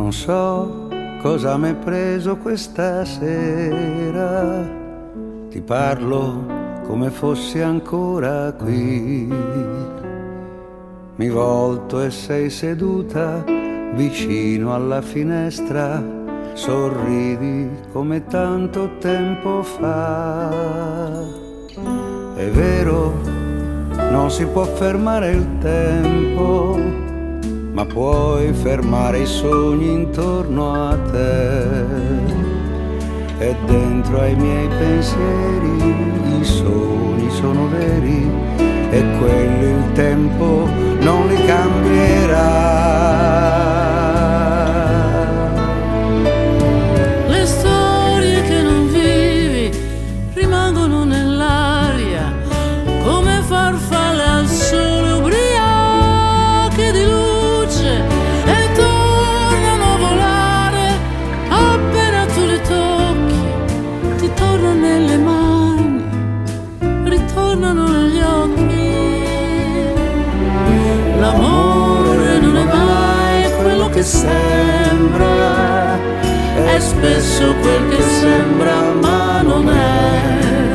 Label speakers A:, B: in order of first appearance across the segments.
A: Non so cosa m'è preso questa sera, ti parlo come fossi ancora qui. Mi volto e sei seduta vicino alla finestra, sorridi come tanto tempo fa. È vero, non si può fermare il tempo, ma puoi fermare i sogni intorno a te. E dentro ai miei pensieri i sogni sono veri, e quelli il tempo non li cambierà.
B: Le storie che non vivi rimangono nell'aria come farfalle al sole ubriache di luce, e tornano a volare appena tu le tocchi. Ti tornano nelle mani, ritornano negli occhi. L'amore non è mai quello che sembra, è spesso quel che sembra ma non è.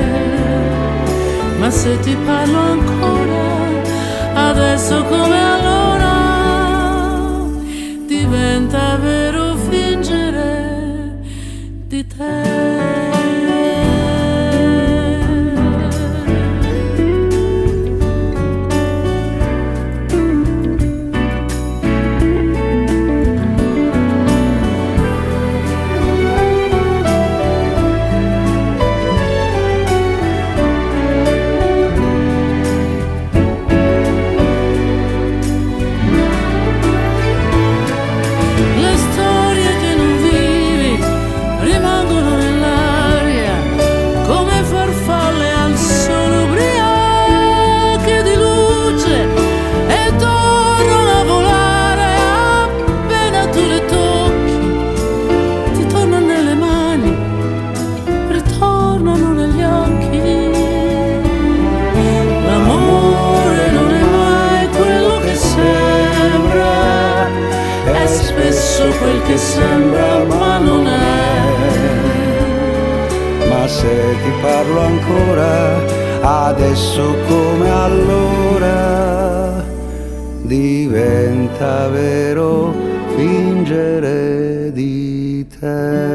B: Ma se ti parlo ancora, adesso come allora, diventa vero fingere di te. Quel che sembra ma non è.
A: Ma se ti parlo ancora, adesso come allora, diventa vero fingere di te.